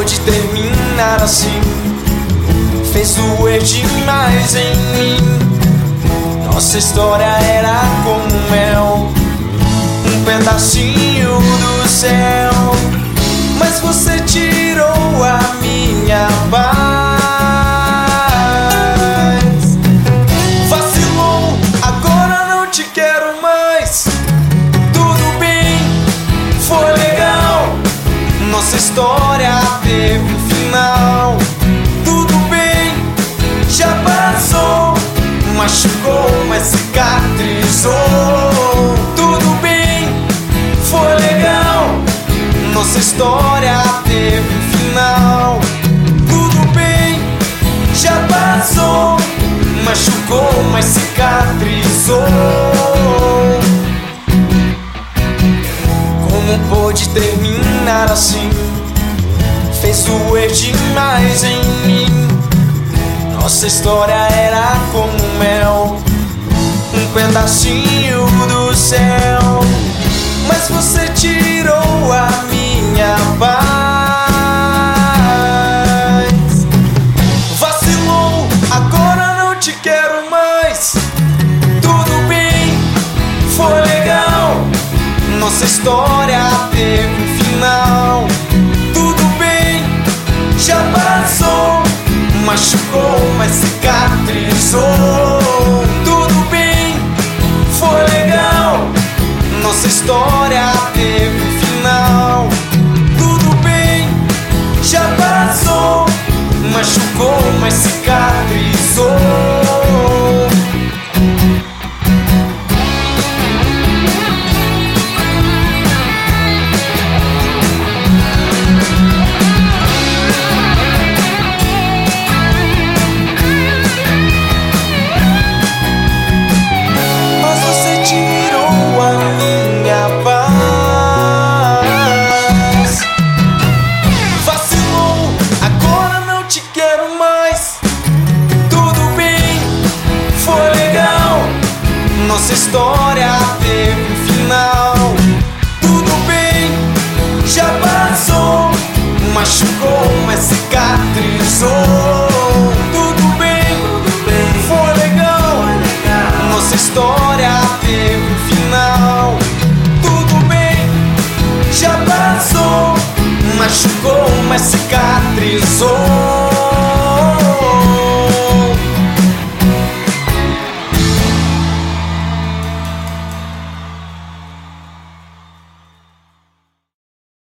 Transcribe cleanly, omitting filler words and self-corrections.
pôde terminar assim? Fez doer demais em mim. Nossa história era como mel, um pedacinho do céu. Mas você tirou a minha paz. Vacilou, agora não te quero mais. Tudo bem, foi legal. Nossa história teve um final. Tudo bem, já passou. Machucou, mas cicatrizou. Tudo bem, foi legal. Nossa história teve um final. Tudo bem, já passou. Machucou, mas cicatrizou. Como pôde terminar assim? Fez doer demais em mim. Nossa história era como mel, um pedacinho do céu. Mas você tirou a minha paz. Vacilou, agora não te quero mais. Tudo bem, foi legal. Nossa história teve um final. Tudo bem, já passou. Machucou, mas cicatrizou. Tudo bem, foi legal. Nossa história teve um final. Tudo bem, já passou. Machucou, mas cicatrizou. Nossa história teve um final. Tudo bem, já passou. Machucou, mas cicatrizou. Tudo bem, foi legal. Nossa história teve um final. Tudo bem, já passou. Machucou, mas cicatrizou.